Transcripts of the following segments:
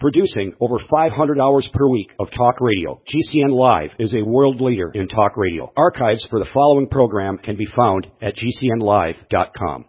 Producing over 500 hours per week of talk radio, GCN Live is a world leader in talk radio. Archives for the following program can be found at GCNlive.com.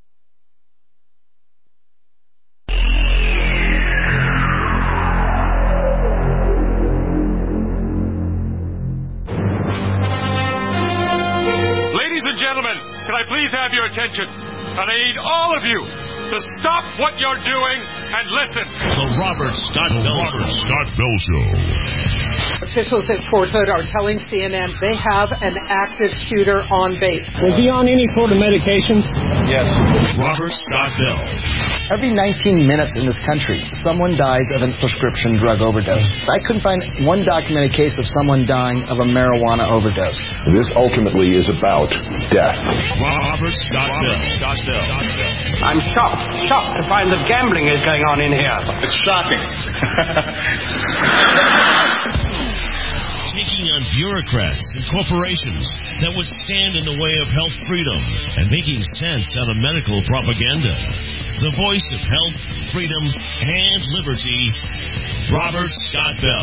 Ladies and gentlemen, can I please have your attention? And I need all of you to stop what you're doing and listen. The Robert Scott Bell Show. Officials at Fort Hood are telling CNN they have an active shooter on base. Was he on any sort of medications? Yes. Robert Scott Bell. Every 19 minutes in this country, someone dies of a prescription drug overdose. I couldn't find one documented case of someone dying of a marijuana overdose. This ultimately is about death. Robert Scott Bell. I'm shocked to find that gambling is going on in here. It's shocking. Taking on bureaucrats and corporations that would stand in the way of health freedom and making sense out of medical propaganda. The voice of health, freedom, and liberty, Robert Scott Bell.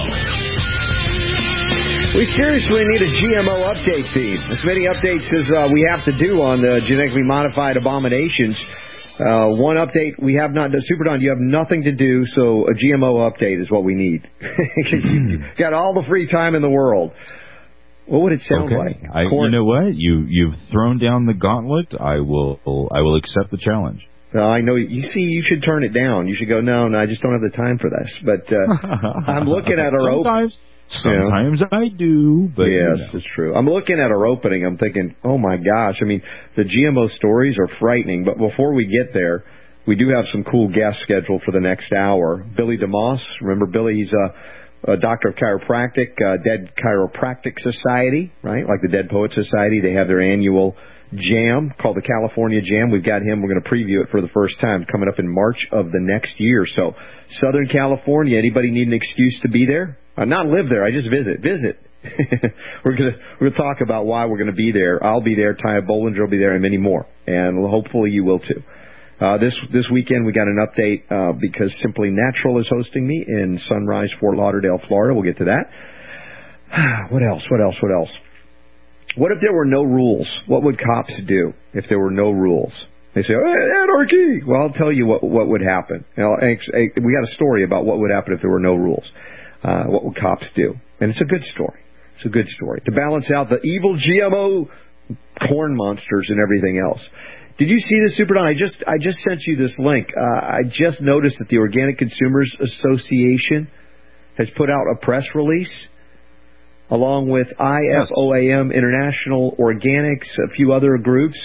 We seriously need a GMO update feed. As many updates as we have to do on the genetically modified abominations. One update we have not done. Super Don, you have nothing to do, so a GMO update is what we need. You got all the free time in the world. What would it sound like? You know what? You've thrown down the gauntlet. I will accept the challenge. I know. You see, you should turn it down. You should go, no, I just don't have the time for this. But I'm looking at our opening. Sometimes I do, but yes, it's true. I'm looking at our opening. I'm thinking, oh my gosh! I mean, the GMO stories are frightening. But before we get there, we do have some cool guests scheduled for the next hour. Billy DeMoss, remember Billy? He's a doctor of chiropractic, Dead Chiropractic Society, right? Like the Dead Poet Society. They have their annual jam called the California Jam. We've got him. We're going to preview it for the first time coming up in March of the next year. So Southern California, anybody need an excuse to be there? Not live there. I just visit. We're gonna talk about why we're going to be there. I'll be there. Taya Bollinger will be there, and many more. And hopefully you will too. This weekend we got an update because Simply Natural is hosting me in Sunrise, Fort Lauderdale, Florida. We'll get to that. What else? What if there were no rules? What would cops do if there were no rules? They say, anarchy. Well, I'll tell you what would happen. We got a story about what would happen if there were no rules. What would cops do? And it's a good story. To balance out the evil GMO corn monsters and everything else. Did you see this, Super Don? I just sent you this link. I just noticed that the Organic Consumers Association has put out a press release along with IFOAM, International Organics, a few other groups.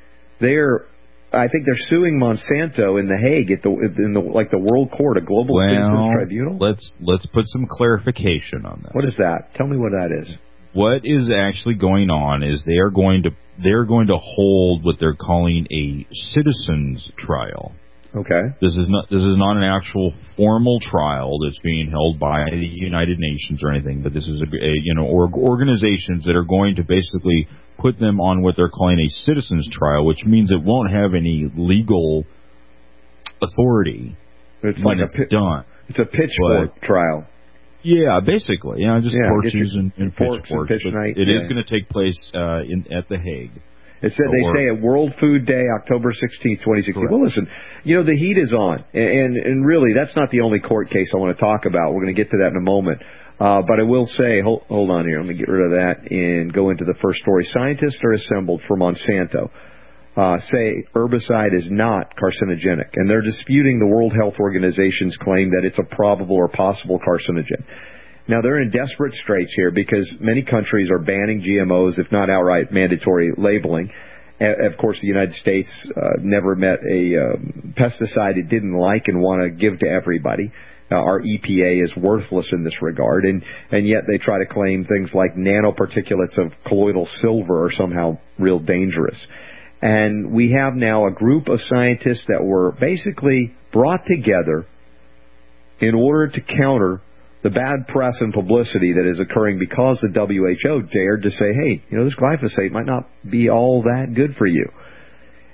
I think they're suing Monsanto in The Hague in the World Court, a global business tribunal. Let's put some clarification on that. What is that? Tell me what that is. What is actually going on is they're going to hold what they're calling a citizens trial. Okay. This is not an actual formal trial that's being held by the United Nations or anything, but this is organizations that are going to basically put them on what they're calling a citizens trial, which means it won't have any legal authority it's when like it's done. It's a pitchfork trial. Yeah, basically. Torches and pitchforks. It is going to take place at The Hague. It said they say at World Food Day, October 16th, 2016. Correct. Well, listen, the heat is on. And really, that's not the only court case I want to talk about. We're going to get to that in a moment. But I will say, hold on here. Let me get rid of that and go into the first story. Scientists are assembled for Monsanto. Say herbicide is not carcinogenic. And they're disputing the World Health Organization's claim that it's a probable or possible carcinogen. Now, they're in desperate straits here because many countries are banning GMOs, if not outright mandatory labeling. Of course, the United States never met a pesticide it didn't like and want to give to everybody. Our EPA is worthless in this regard, and yet they try to claim things like nanoparticulates of colloidal silver are somehow real dangerous. And we have now a group of scientists that were basically brought together in order to counter the bad press and publicity that is occurring because the WHO dared to say, hey, this glyphosate might not be all that good for you.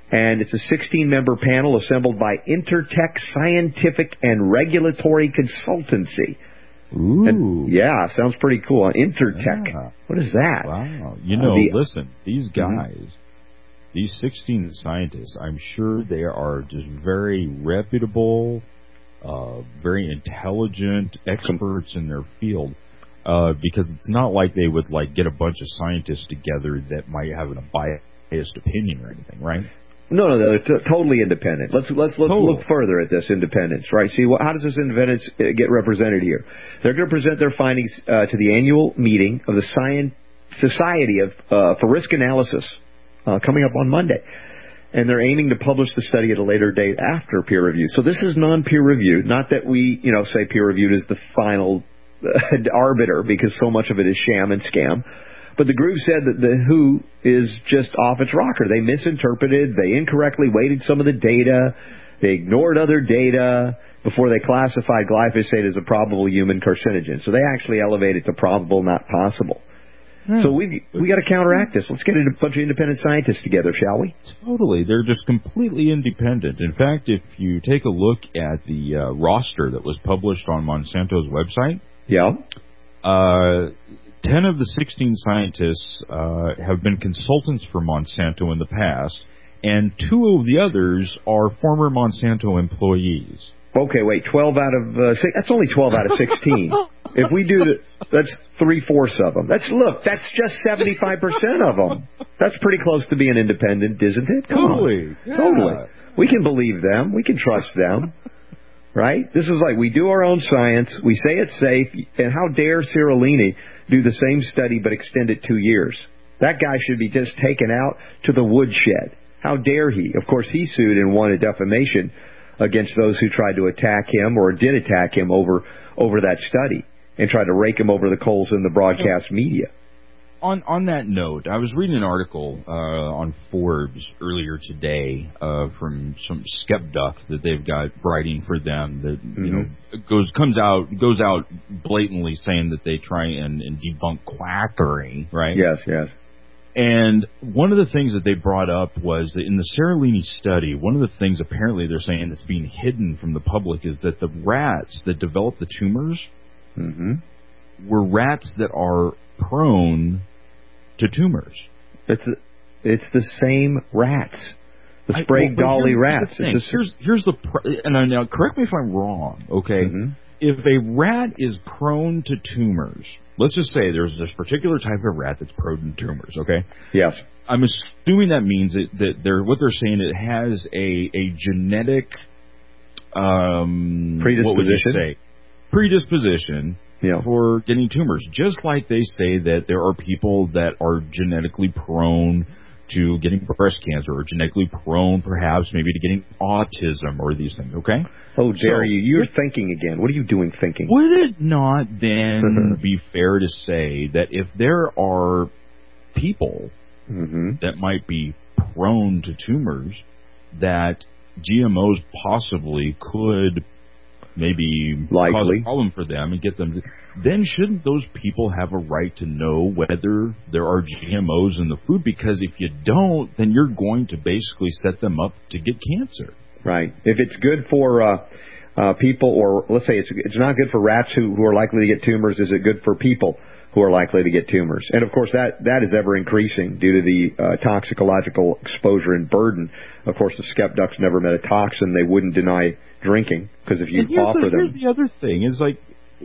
And it's a 16-member panel assembled by Intertech Scientific and Regulatory Consultancy. Ooh. And, yeah, sounds pretty cool. Intertech. Yeah. What is that? Wow. Listen, these guys, these 16 scientists, I'm sure they are just very reputable, very intelligent experts in their field. Because it's not like they would get a bunch of scientists together that might have a biased opinion or anything, right? No, they're totally independent. Let's look further at this independence, right? See, how does this independence get represented here? They're going to present their findings to the annual meeting of the Society for Risk Analysis coming up on Monday, and they're aiming to publish the study at a later date after peer review. So this is non-peer reviewed. Not that we, say peer reviewed is the final arbiter, because so much of it is sham and scam. But the group said that the WHO is just off its rocker. They misinterpreted, they incorrectly weighted some of the data, they ignored other data before they classified glyphosate as a probable human carcinogen. So they actually elevated to probable, not possible. So we got to counteract this. Let's get a bunch of independent scientists together, shall we? Totally. They're just completely independent. In fact, if you take a look at the roster that was published on Monsanto's website, 10 of the 16 scientists have been consultants for Monsanto in the past, and 2 of the others are former Monsanto employees. Okay, wait, 12 out of 6, that's only 12 out of 16. If we do that's 3/4 of them. That's just 75% of them. That's pretty close to being independent, isn't it? Totally. Yeah. Totally. We can believe them. We can trust them. Right? This is like we do our own science, we say it's safe, and how dare Cirolini do the same study but extend it 2 years? That guy should be just taken out to the woodshed. How dare he? Of course, he sued and won a defamation against those who tried to attack him or did attack him over that study and tried to rake him over the coals in the broadcast media. On that note, I was reading an article on Forbes earlier today from some skepduck that they've got writing for them that goes out blatantly saying that they try and debunk quackery, right? Yes. And one of the things that they brought up was that in the Cirolini study, one of the things apparently they're saying that's being hidden from the public is that the rats that developed the tumors were rats that are prone to tumors. It's the same rats, the Sprague Dawley rats. Here's now correct me if I'm wrong, okay? If a rat is prone to tumors, let's just say there's this particular type of rat that's prone to tumors, okay? Yes. I'm assuming that means that what they're saying, it has a genetic predisposition. What would you say? Predisposition for getting tumors. Just like they say that there are people that are genetically prone to getting breast cancer, or genetically prone perhaps maybe to getting autism or these things, okay? Oh, dare you. You're thinking again. What are you doing thinking? Would it not then be fair to say that if there are people that might be prone to tumors, that GMOs possibly could maybe cause a problem for them and get them, then shouldn't those people have a right to know whether there are GMOs in the food? Because if you don't, then you're going to basically set them up to get cancer. Right. If it's good for people, or let's say it's not good for rats who are likely to get tumors, is it good for people who are likely to get tumors? And of course that is ever increasing due to the toxicological exposure and burden. Of course, the skepducks never met a toxin they wouldn't deny drinking, because if you offer them... Here's the other thing, is like,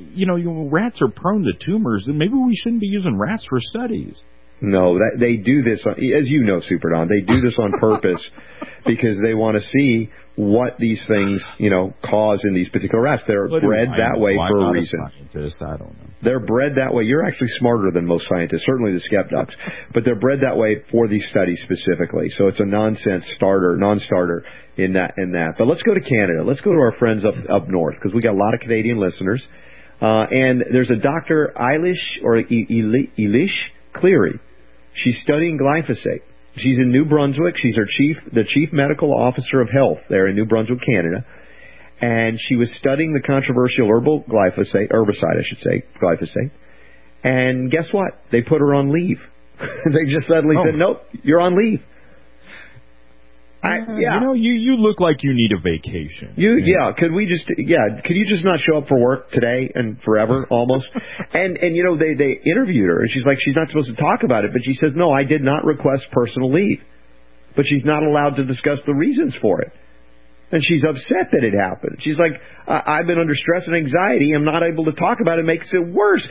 rats are prone to tumors, and maybe we shouldn't be using rats for studies. No, they do this, as you know, Super Don, they do this on purpose because they want to see what these things, cause in these particular rats. They're bred that way for a reason. Scientist? I don't know. They're bred that way. You're actually smarter than most scientists, certainly the skepducks, but they're bred that way for these studies specifically. So it's a non-starter in that. But let's go to Canada. Let's go to our friends up north, because we got a lot of Canadian listeners. And there's a Dr. Eilish Cleary. She's studying glyphosate. She's in New Brunswick. She's the chief medical officer of health there in New Brunswick, Canada. And she was studying the controversial herbicide, glyphosate. And guess what? They put her on leave. They just suddenly said, nope, you're on leave. You look like you need a vacation. Could you just not show up for work today and forever almost? and they interviewed her, and she's like, she's not supposed to talk about it, but she says, no, I did not request personal leave. But she's not allowed to discuss the reasons for it. And she's upset that it happened. She's like, I've been under stress and anxiety. I'm not able to talk about it. It makes it worse.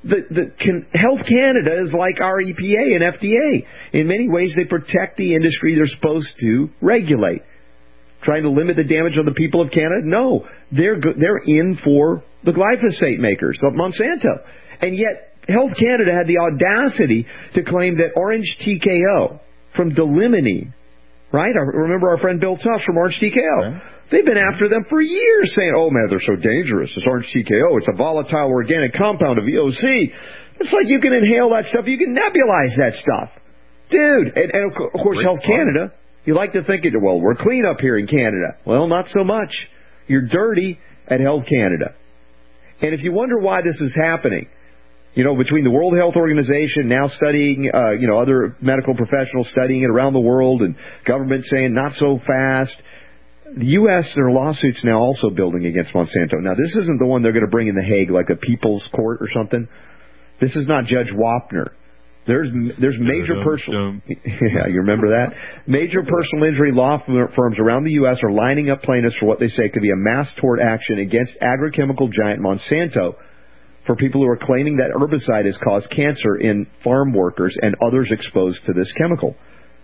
Health Canada is like our EPA and FDA. In many ways, they protect the industry they're supposed to regulate. Trying to limit the damage on the people of Canada? No. They're in for the glyphosate makers of Monsanto. And yet, Health Canada had the audacity to claim that Orange TKO from Delimonene, right? Remember our friend Bill Tufts from Orange TKO. Okay. They've been after them for years, saying, oh, man, they're so dangerous. This Orange TKO, it's a volatile organic compound of VOC. It's like you can inhale that stuff. You can nebulize that stuff. Dude. And of course, Health Canada, you like to think, well, we're clean up here in Canada. Well, not so much. You're dirty at Health Canada. And if you wonder why this is happening, between the World Health Organization now studying, other medical professionals studying it around the world, and government saying not so fast. The U.S., there are lawsuits now also building against Monsanto. Now, this isn't the one they're going to bring in The Hague, like a people's court or something. This is not Judge Wapner. There's major personal... Yeah, you remember that? Major personal injury law firms around the U.S. are lining up plaintiffs for what they say could be a mass tort action against agrochemical giant Monsanto for people who are claiming that herbicide has caused cancer in farm workers and others exposed to this chemical.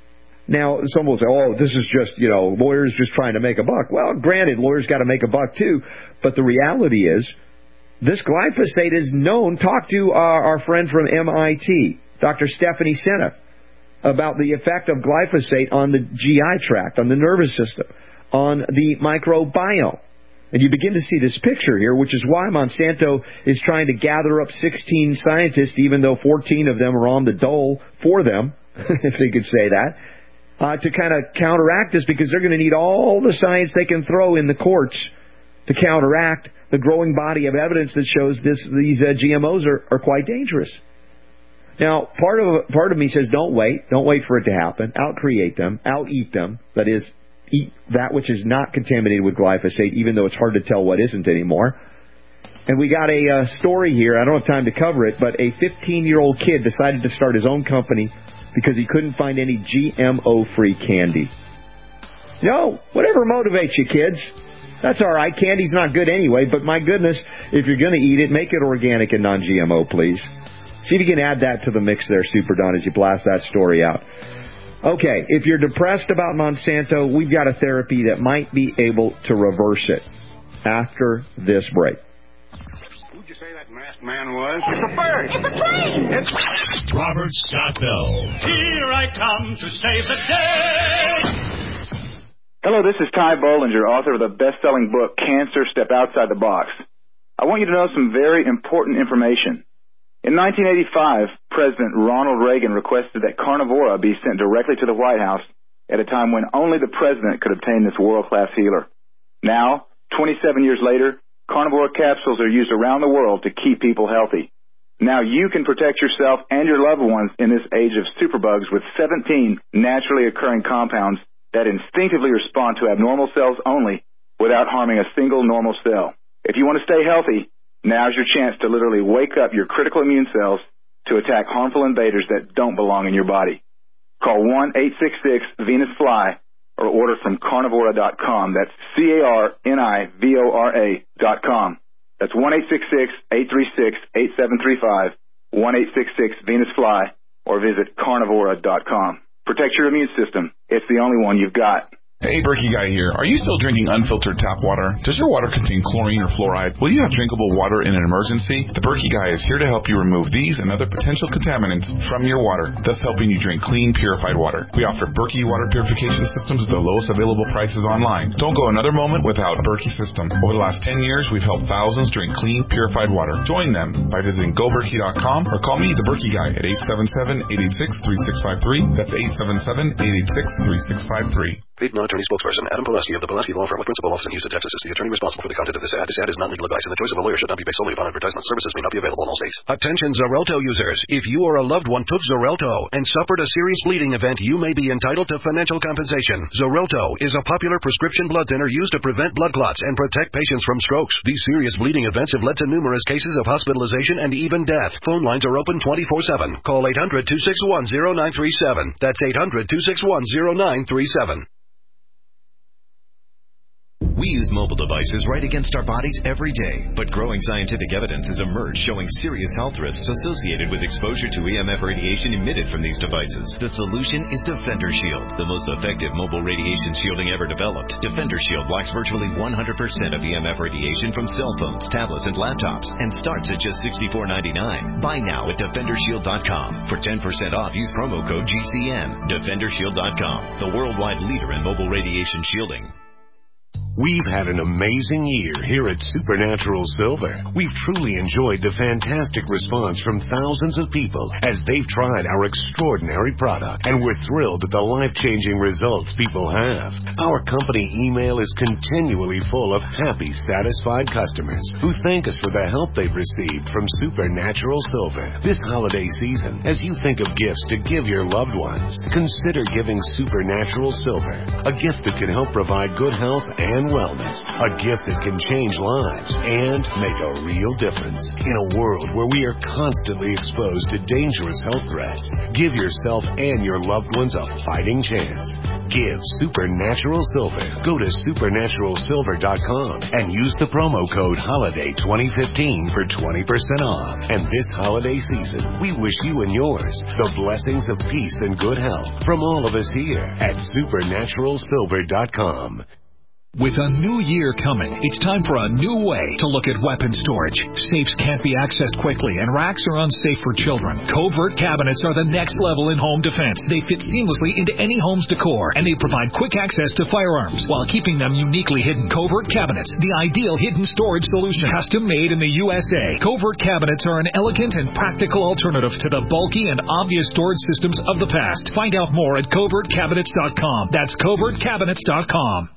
Now, some will say, oh, this is just, lawyers just trying to make a buck. Well, granted, lawyers got to make a buck too, but the reality is this glyphosate is known. Talk to our friend from MIT, Dr. Stephanie Seneff, about the effect of glyphosate on the GI tract, on the nervous system, on the microbiome. And you begin to see this picture here, which is why Monsanto is trying to gather up 16 scientists, even though 14 of them are on the dole for them, if they could say that. To kind of counteract this, because they're going to need all the science they can throw in the courts to counteract the growing body of evidence that shows these GMOs are quite dangerous. Now, part of me says, don't wait for it to happen. Out-create them, out-eat them. That is, eat that which is not contaminated with glyphosate, even though it's hard to tell what isn't anymore. And we got a story here. I don't have time to cover it, but a 15-year-old kid decided to start his own company because he couldn't find any GMO-free candy. Whatever motivates you, kids. That's all right. Candy's not good anyway, but my goodness, if you're going to eat it, make it organic and non-GMO, please. See if you can add that to the mix there, Super Don, as you blast that story out. Okay, if you're depressed about Monsanto, we've got a therapy that might be able to reverse it after this break. Who'd you say that masked man was? It's a bird. It's a plane. It's Robert Scott Bell. Here I come to save the day. Hello, this is Ty Bollinger, author of the best-selling book, Cancer, Step Outside the Box. I want you to know some very important information. In 1985, President Ronald Reagan requested that Carnivora be sent directly to the White House at a time when only the president could obtain this world-class healer. Now, 27 years later, Carnivora capsules are used around the world to keep people healthy. Now you can protect yourself and your loved ones in this age of superbugs with 17 naturally occurring compounds that instinctively respond to abnormal cells only without harming a single normal cell. If you want to stay healthy, now's your chance to literally wake up your critical immune cells to attack harmful invaders that don't belong in your body. Call 1-866-VENUS-FLY or order from carnivora.com. That's CARNIVORA.com. That's 1-866-836-8735, 1-866-VENUS-FLY, or visit carnivora.com. Protect your immune system. It's the only one you've got. Hey, Berkey Guy here. Are you still drinking unfiltered tap water? Does your water contain chlorine or fluoride? Will you have drinkable water in an emergency? The Berkey Guy is here to help you remove these and other potential contaminants from your water, thus helping you drink clean, purified water. We offer Berkey water purification systems at the lowest available prices online. Don't go another moment without a Berkey system. Over the last 10 years, we've helped thousands drink clean, purified water. Join them by visiting GoBerkey.com or call me, the Berkey Guy, at 877-886-3653. That's 877-886-3653. Paid non-attorney spokesperson Adam Pulaski of the Pulaski Law Firm with principal office in Houston, Texas is the attorney responsible for the content of this ad. This ad is not legal advice, and the choice of a lawyer should not be based solely upon advertisement. Services may not be available in all states. Attention Xarelto users. If you or a loved one took Xarelto and suffered a serious bleeding event, you may be entitled to financial compensation. Xarelto is a popular prescription blood thinner used to prevent blood clots and protect patients from strokes. These serious bleeding events have led to numerous cases of hospitalization and even death. Phone lines are open 24/7. Call 800-261-0937. That's 800-261-0937. We use mobile devices right against our bodies every day, but growing scientific evidence has emerged showing serious health risks associated with exposure to EMF radiation emitted from these devices. The solution is Defender Shield, the most effective mobile radiation shielding ever developed. Defender Shield blocks virtually 100% of EMF radiation from cell phones, tablets, and laptops, and starts at just $64.99. Buy now at DefenderShield.com. For 10% off, use promo code GCN. DefenderShield.com, the worldwide leader in mobile radiation shielding. We've had an amazing year here at Supernatural Silver. We've truly enjoyed the fantastic response from thousands of people as they've tried our extraordinary product, and we're thrilled at the life-changing results people have. Our company email is continually full of happy, satisfied customers who thank us for the help they've received from Supernatural Silver. This holiday season, as you think of gifts to give your loved ones, consider giving Supernatural Silver, a gift that can help provide good health and wellness, a gift that can change lives and make a real difference. In a world where we are constantly exposed to dangerous health threats, give yourself and your loved ones a fighting chance. Give Supernatural Silver. Go to supernaturalsilver.com and use the promo code HOLIDAY2015 for 20% off. And this holiday season, we wish you and yours the blessings of peace and good health from all of us here at supernaturalsilver.com. With a new year coming, it's time for a new way to look at weapon storage. Safes can't be accessed quickly, and racks are unsafe for children. Covert cabinets are the next level in home defense. They fit seamlessly into any home's decor, and they provide quick access to firearms while keeping them uniquely hidden. Covert cabinets, the ideal hidden storage solution. Custom made in the USA. Covert cabinets are an elegant and practical alternative to the bulky and obvious storage systems of the past. Find out more at covertcabinets.com. That's covertcabinets.com.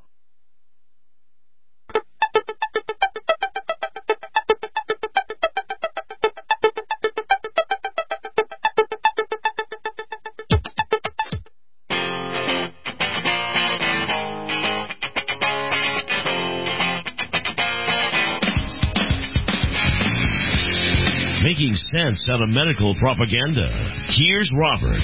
Making sense out of medical propaganda. Here's Robert.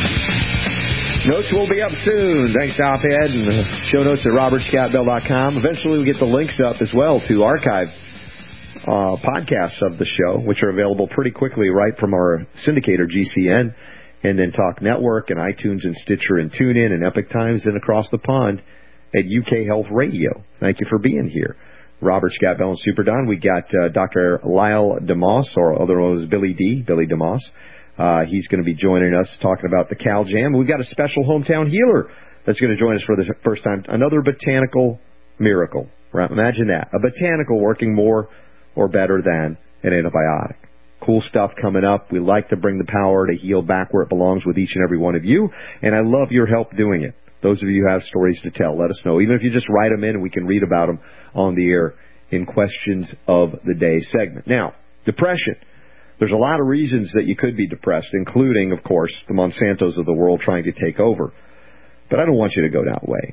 Notes will be up soon. Thanks to Op-Ed and show notes at robertscottbell.com. Eventually we get the links up as well to archive podcasts of the show, which are available pretty quickly right from our syndicator, GCN, and then Talk Network and iTunes and Stitcher and TuneIn and Epic Times and across the pond at UK Health Radio. Thank you for being here. Robert Scott Bell and Super Don. We got Dr. Lyle DeMoss, or otherwise Billy DeMoss. He's going to be joining us talking about the Cal Jam. We've got a special hometown healer that's going to join us for the first time. Another botanical miracle. Right? Imagine that. A botanical working more or better than an antibiotic. Cool stuff coming up. We like to bring the power to heal back where it belongs with each and every one of you, and I love your help doing it. Those of you who have stories to tell, let us know. Even if you just write them in and we can read about them on the air in Questions of the Day segment. Now, depression. There's a lot of reasons that you could be depressed, including, of course, the Monsantos of the world trying to take over. But I don't want you to go that way.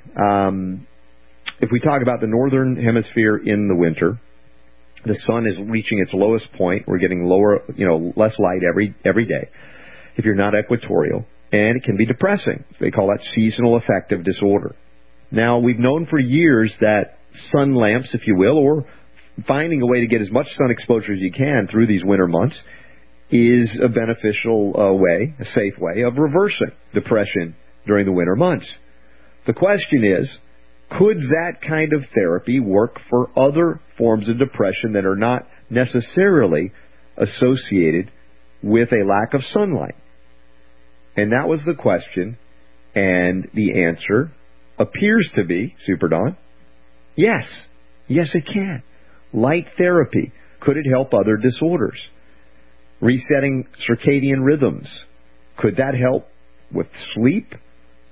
If we talk about the northern hemisphere in the winter, the sun is reaching its lowest point. We're getting lower, less light every day. If you're not equatorial. And it can be depressing. They call that seasonal affective disorder. Now, we've known for years that sun lamps, if you will, or finding a way to get as much sun exposure as you can through these winter months is a beneficial way, a safe way of reversing depression during the winter months. The question is, could that kind of therapy work for other forms of depression that are not necessarily associated with a lack of sunlight? And that was the question, and the answer appears to be, Super Don, yes. Yes, it can. Light therapy. Could it help other disorders? Resetting circadian rhythms. Could that help with sleep?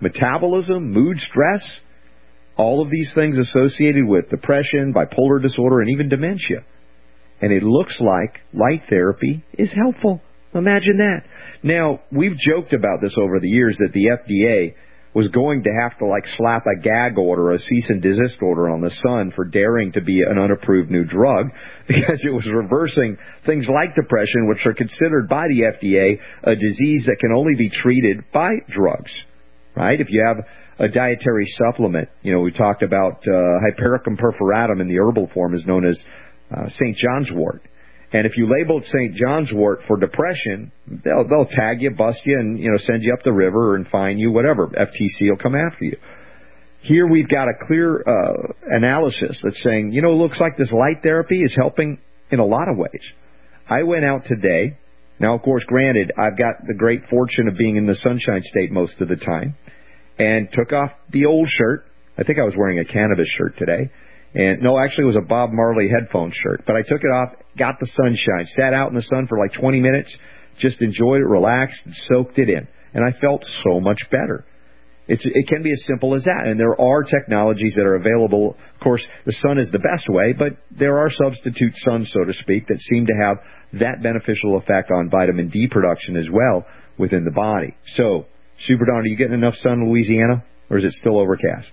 metabolism, mood, stress, all of these things associated with depression, bipolar disorder, and even dementia. And it looks like light therapy is helpful. Imagine that. Now, we've joked about this over the years that the FDA was going to have to slap a gag order, a cease and desist order on the sun for daring to be an unapproved new drug because it was reversing things like depression, which are considered by the FDA a disease that can only be treated by drugs, right? If you have a dietary supplement, we talked about Hypericum perforatum in the herbal form is known as St. John's wort. And if you labeled St. John's wort for depression, they'll tag you, bust you, and send you up the river and fine you, whatever. FTC will come after you. Here we've got a clear analysis that's saying, it looks like this light therapy is helping in a lot of ways. I went out today. Now, of course, granted, I've got the great fortune of being in the Sunshine State most of the time, and took off the old shirt. I think I was wearing a cannabis shirt today. And no, actually it was a Bob Marley headphone shirt. But I took it off, got the sunshine, sat out in the sun for 20 minutes, just enjoyed it, relaxed, and soaked it in. And I felt so much better. It can be as simple as that. And there are technologies that are available. Of course, the sun is the best way, but there are substitute suns, so to speak, that seem to have that beneficial effect on vitamin D production as well within the body. So, Super Don, are you getting enough sun in Louisiana, or is it still overcast?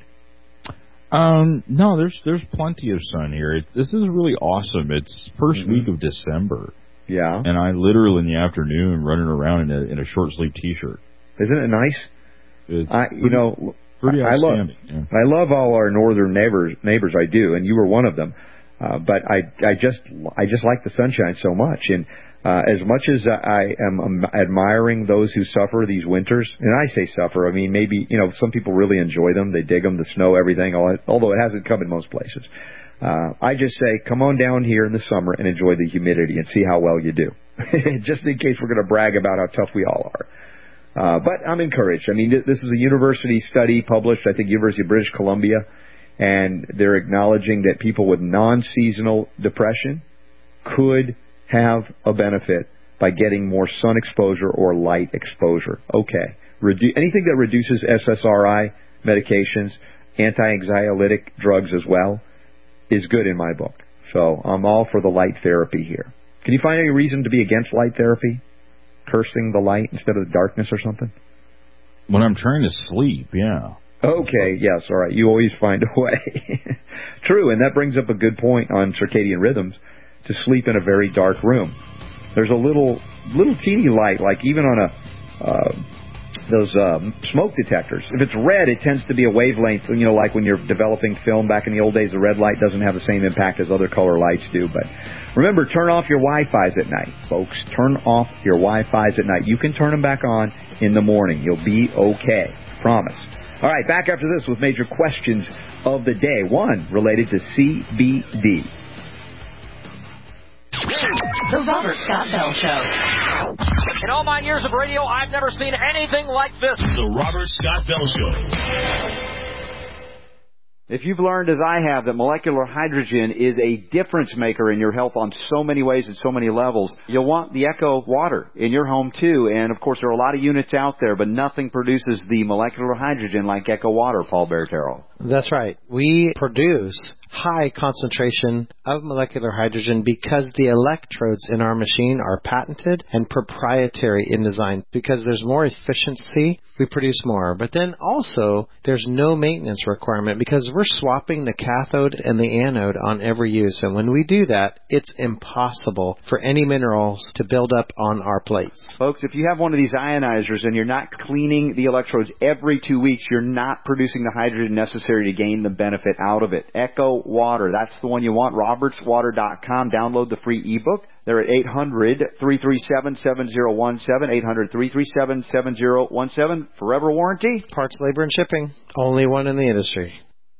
No, there's plenty of sun here. This is really awesome. It's first week of December. Yeah. And I literally in the afternoon running around in a short sleeve T-shirt. Isn't it nice? It's pretty outstanding. I love all our northern neighbors. I do, and you were one of them. But I just like the sunshine so much. And as much as I am admiring those who suffer these winters, and I say suffer, I mean maybe some people really enjoy them. They dig them, the snow, everything. Although it hasn't come in most places. I just say, come on down here in the summer and enjoy the humidity and see how well you do. Just in case we're going to brag about how tough we all are. But I'm encouraged. I mean, this is a university study published, I think, University of British Columbia, and they're acknowledging that people with non-seasonal depression could have a benefit by getting more sun exposure or light exposure. Okay. Anything that reduces SSRI medications, anti-anxiolytic drugs as well, is good in my book. So I'm all for the light therapy here. Can you find any reason to be against light therapy? Cursing the light instead of the darkness or something? When I'm trying to sleep, yeah. Okay, yes, all right. You always find a way. True, and that brings up a good point on circadian rhythms, to sleep in a very dark room. There's a little teeny light, like even on those smoke detectors. If it's red, it tends to be a wavelength, like when you're developing film back in the old days, the red light doesn't have the same impact as other color lights do. But remember, turn off your Wi-Fis at night, folks. Turn off your Wi-Fis at night. You can turn them back on in the morning. You'll be okay. Promise. All right, back after this with major questions of the day. One related to CBD. The Robert Scott Bell Show. In all my years of radio, I've never seen anything like this. The Robert Scott Bell Show. If you've learned, as I have, that molecular hydrogen is a difference maker in your health on so many ways and so many levels, you'll want the Echo water in your home too. And of course, there are a lot of units out there, but nothing produces the molecular hydrogen like Echo water, Paul Bertero. That's right. We produce high concentration of molecular hydrogen because the electrodes in our machine are patented and proprietary in design. Because there's more efficiency, we produce more. But then also, there's no maintenance requirement because we're swapping the cathode and the anode on every use. And when we do that, it's impossible for any minerals to build up on our plates. Folks, if you have one of these ionizers and you're not cleaning the electrodes every 2 weeks, you're not producing the hydrogen necessary to gain the benefit out of it. Echo Water, that's the one you want. RobertsWater.com. Download the free ebook. They're at 800-337-7017, 800-337-7017. Forever warranty. Parts, labor, and shipping. Only one in the industry.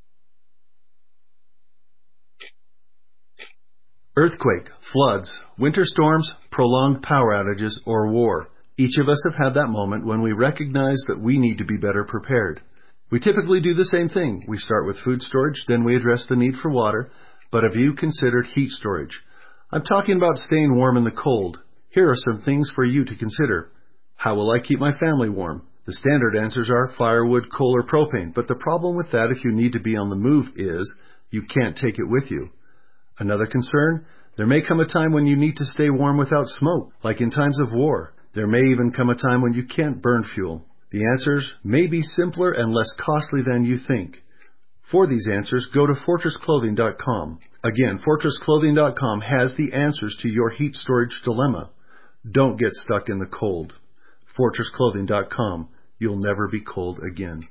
Earthquake, floods, winter storms, prolonged power outages, or war. Each of us have had that moment when we recognize that we need to be better prepared. We typically do the same thing. We start with food storage, then we address the need for water. But have you considered heat storage? I'm talking about staying warm in the cold. Here are some things for you to consider. How will I keep my family warm? The standard answers are firewood, coal, or propane, but the problem with that if you need to be on the move is you can't take it with you. Another concern, there may come a time when you need to stay warm without smoke, like in times of war. There may even come a time when you can't burn fuel. The answers may be simpler and less costly than you think. For these answers, go to FortressClothing.com. Again, FortressClothing.com has the answers to your heat storage dilemma. Don't get stuck in the cold. FortressClothing.com. You'll never be cold again.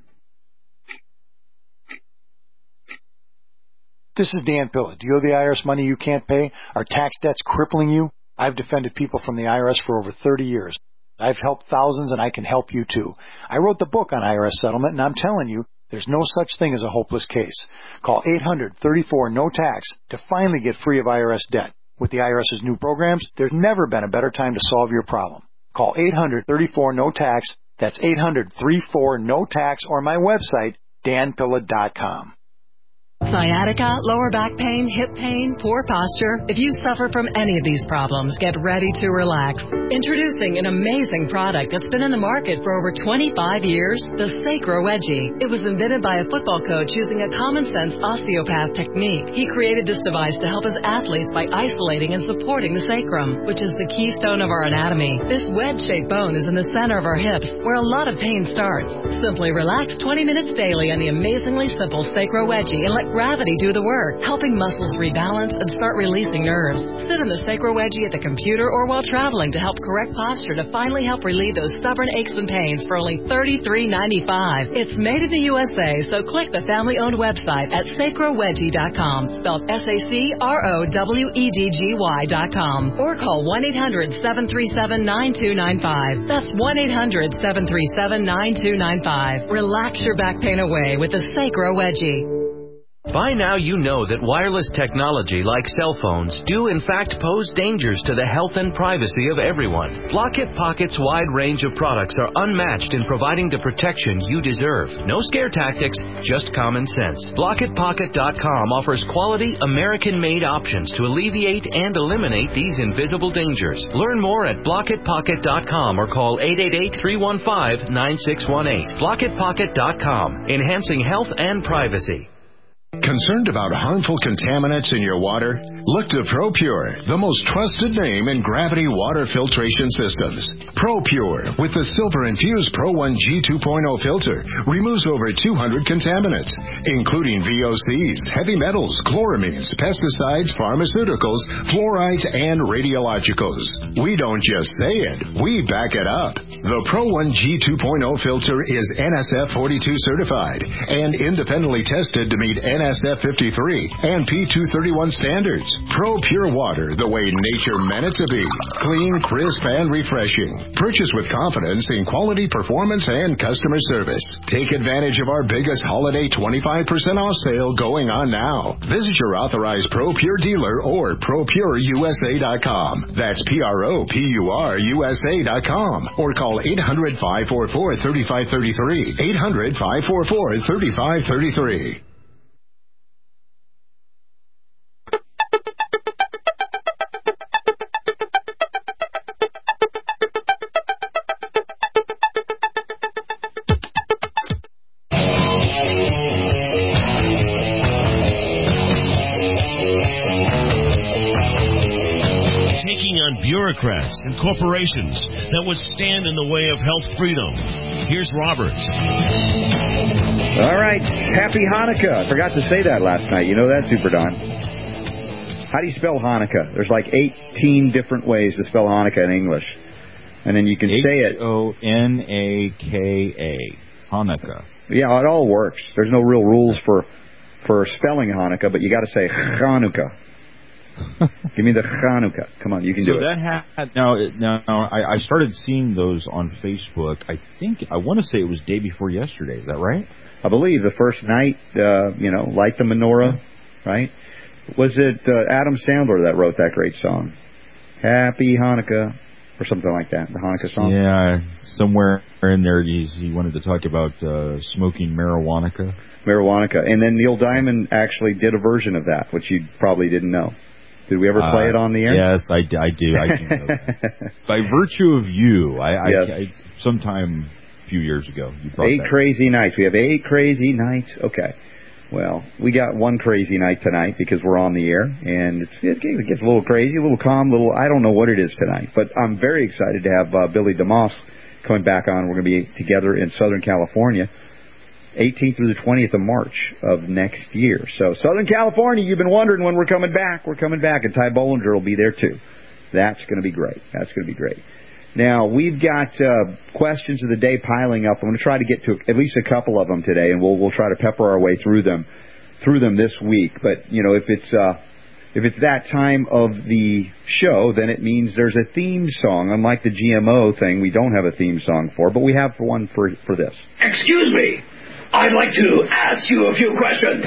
This is Dan Pilla. Do you owe the IRS money you can't pay? Are tax debts crippling you? I've defended people from the IRS for over 30 years. I've helped thousands, and I can help you too. I wrote the book on IRS settlement, and I'm telling you, there's no such thing as a hopeless case. Call 800-34-NO-TAX to finally get free of IRS debt. With the IRS's new programs, there's never been a better time to solve your problem. Call 800-34-NO-TAX. That's 800-34-NO-TAX, or my website, danpilla.com. Sciatica, lower back pain, hip pain, poor posture. If you suffer from any of these problems, get ready to relax. Introducing an amazing product that's been in the market for over 25 years, the Sacro Wedgie. It was invented by a football coach using a common-sense osteopath technique. He created this device to help his athletes by isolating and supporting the sacrum, which is the keystone of our anatomy. This wedge-shaped bone is in the center of our hips, where a lot of pain starts. Simply relax 20 minutes daily on the amazingly simple Sacro Wedgie and let gravity do the work, helping muscles rebalance and start releasing nerves. Sit in the Sacro Wedgie at the computer or while traveling to help correct posture to finally help relieve those stubborn aches and pains for only $33.95. It's made in the USA, so click the family-owned website at sacrowedgie.com, spelled SACROWEDGY.com, or call 1-800-737-9295. That's 1-800-737-9295. Relax your back pain away with the Sacro Wedgie. By now you know that wireless technology like cell phones do in fact pose dangers to the health and privacy of everyone. Block-It Pocket's wide range of products are unmatched in providing the protection you deserve. No scare tactics, just common sense. BlockItPocket.com offers quality American-made options to alleviate and eliminate these invisible dangers. Learn more at BlockItPocket.com or call 888-315-9618. BlockItPocket.com, enhancing health and privacy. Concerned about harmful contaminants in your water? Look to ProPure, the most trusted name in gravity water filtration systems. ProPure, with the silver-infused Pro 1 G 2.0 filter, removes over 200 contaminants, including VOCs, heavy metals, chloramines, pesticides, pharmaceuticals, fluorides, and radiologicals. We don't just say it, we back it up. The Pro 1 G 2.0 filter is NSF 42 certified and independently tested to meet NSF 53 and P231 standards. ProPure water, the way nature meant it to be. Clean, crisp, and refreshing. Purchase with confidence in quality, performance, and customer service. Take advantage of our biggest holiday 25% off sale going on now. Visit your authorized ProPure dealer or ProPureUSA.com. That's ProPureUSA.com. Or call 800-544-3533. 800-544-3533. Bureaucrats and corporations that would stand in the way of health freedom. Here's Robert. All right. Happy Hanukkah. I forgot to say that last night. You know that, Super Don? How do you spell Hanukkah? There's like 18 different ways to spell Hanukkah in English. And then you can say it. Honaka. Hanukkah. Yeah, it all works. There's no real rules for spelling Hanukkah, but you got to say Hanukkah. Give me the Hanukkah. Come on, you can do it. Now, I started seeing those on Facebook. I want to say it was day before yesterday. Is that right? I believe the first night, light the menorah, right? Was it Adam Sandler that wrote that great song? Happy Hanukkah, or something like that, the Hanukkah song? Yeah, somewhere in there he wanted to talk about smoking marijuana. And then Neil Diamond actually did a version of that, which you probably didn't know. Did we ever play it on the air? Yes, I do. I do know that. By virtue of you, I sometime few years ago. You brought 8 crazy nights. We have 8 crazy nights. Okay. Well, we got one crazy night tonight because we're on the air, and it gets a little crazy, a little calm, I don't know what it is tonight. But I'm very excited to have Billy DeMoss coming back on. We're going to be together in Southern California, 18th through the 20th of March of next year. So Southern California, you've been wondering when we're coming back. We're coming back, and Ty Bollinger will be there too. That's going to be great. That's going to be great. Now, we've got questions of the day piling up. I'm going to try to get to at least a couple of them today, and we'll try to pepper our way through them this week. But, you know, if it's that time of the show, then it means there's a theme song. Unlike the GMO thing, we don't have a theme song for, but we have one for this. Excuse me. I'd like to ask you a few questions.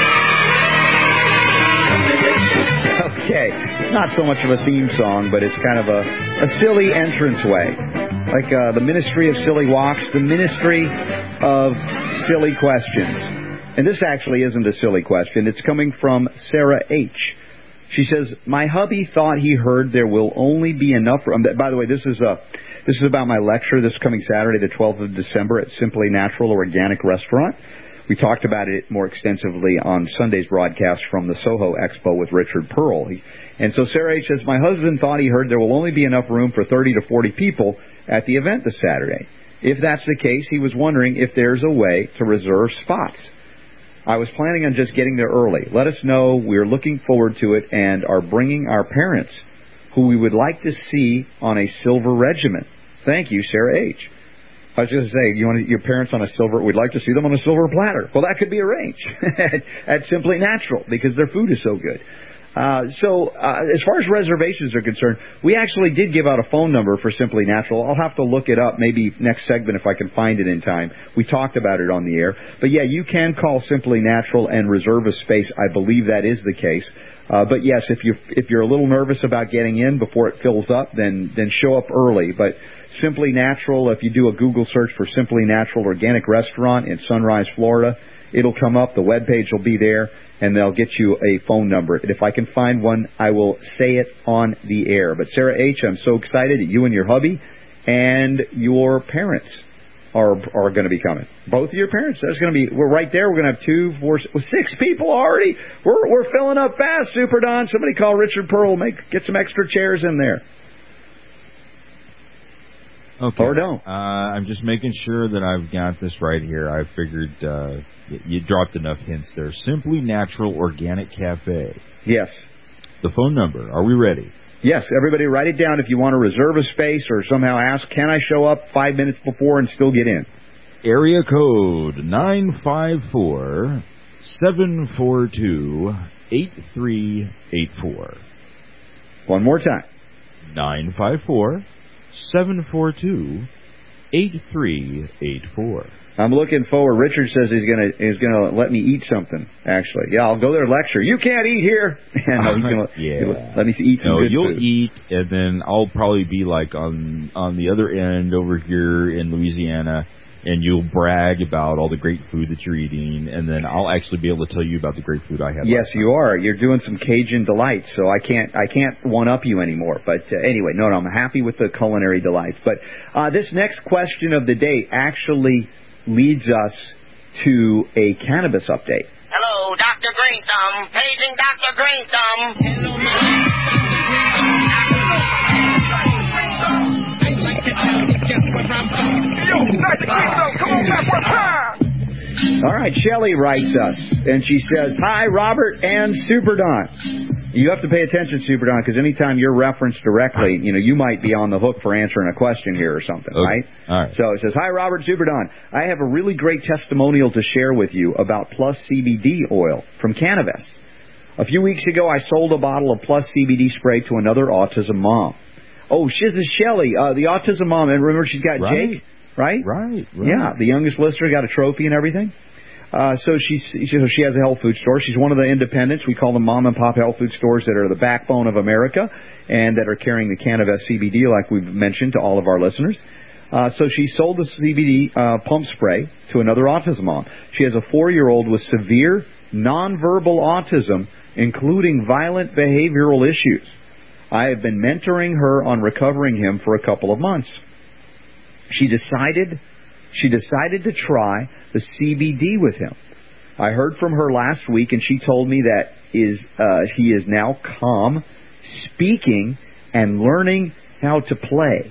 Okay, it's not so much of a theme song, but it's kind of a silly entranceway. Like the Ministry of Silly Walks, the Ministry of Silly Questions. And this actually isn't a silly question. It's coming from Sarah H. She says, my hubby thought he heard there will only be enough room. By the way, this is about my lecture this coming Saturday, the 12th of December at Simply Natural Organic Restaurant. We talked about it more extensively on Sunday's broadcast from the Soho Expo with Richard Pearl. And so Sarah H. says, my husband thought he heard there will only be enough room for 30 to 40 people at the event this Saturday. If that's the case, he was wondering if there's a way to reserve spots. I was planning on just getting there early. Let us know. We're looking forward to it and are bringing our parents, who we would like to see on a silver regimen. Thank you, Sarah H. I was going to say, you want your parents on a silver, we'd like to see them on a silver platter. Well, that could be arranged at Simply Natural because their food is so good. As far as reservations are concerned, we actually did give out a phone number for Simply Natural. I'll have to look it up maybe next segment if I can find it in time. We talked about it on the air. But yeah, you can call Simply Natural and reserve a space. I believe that is the case. But yes, if you're a little nervous about getting in before it fills up, then show up early. But Simply Natural, if you do a Google search for Simply Natural Organic Restaurant in Sunrise, Florida, it'll come up. The webpage will be there, and they'll get you a phone number. And if I can find one, I will say it on the air. But Sarah H., I'm so excited that you and your hubby and your parents are going to be coming. Both of your parents. We're right there. We're going to have 2, 4, 6 people already. We're filling up fast, Super Don. Somebody call Richard Pearl. Get some extra chairs in there. Okay. Or don't. I'm just making sure that I've got this right here. I figured you dropped enough hints there. Simply Natural Organic Cafe. Yes. The phone number. Are we ready? Yes. Everybody write it down if you want to reserve a space or somehow ask, can I show up 5 minutes before and still get in? Area code 954-742-8384. One more time. 954-742-8384. I'm looking forward. Richard says he's gonna let me eat something. Actually, yeah, I'll go there and lecture. You can't eat here. No, he's gonna let me eat some good you'll food. Eat, and then I'll probably be like on the other end over here in Louisiana, and you'll brag about all the great food that you're eating, and then I'll actually be able to tell you about the great food I had. Yes, you are. You're doing some Cajun delights, so I can't one up you anymore. But anyway, no, I'm happy with the culinary delights. But this next question of the day actually leads us to a cannabis update. Hello, Dr. Green Thumb. Paging Dr. Green Thumb. Hello, my I'd like to tell you just where I'm from. Yo, Dr. Green Thumb, come on back, All right, Shelley writes us, and she says, hi, Robert and Super Don. You have to pay attention, Super Don, because anytime you're referenced directly, you might be on the hook for answering a question here or something, right? All right. So it says, hi, Robert, Super Don. I have a really great testimonial to share with you about Plus CBD oil from Cannabis. A few weeks ago, I sold a bottle of Plus CBD spray to another autism mom. Oh, this is Shelley, the autism mom, and remember she's got Jake, right? Right. Yeah, the youngest listener, got a trophy and everything. So she has a health food store. She's one of the independents. We call them mom and pop health food stores that are the backbone of America and that are carrying the Cannabis CBD, like we've mentioned to all of our listeners. So she sold the CBD pump spray to another autism mom. She has a 4-year-old with severe nonverbal autism, including violent behavioral issues. I have been mentoring her on recovering him for a couple of months. She decided she decided to try the CBD with him. I heard from her last week, and she told me that he is now calm, speaking, and learning how to play.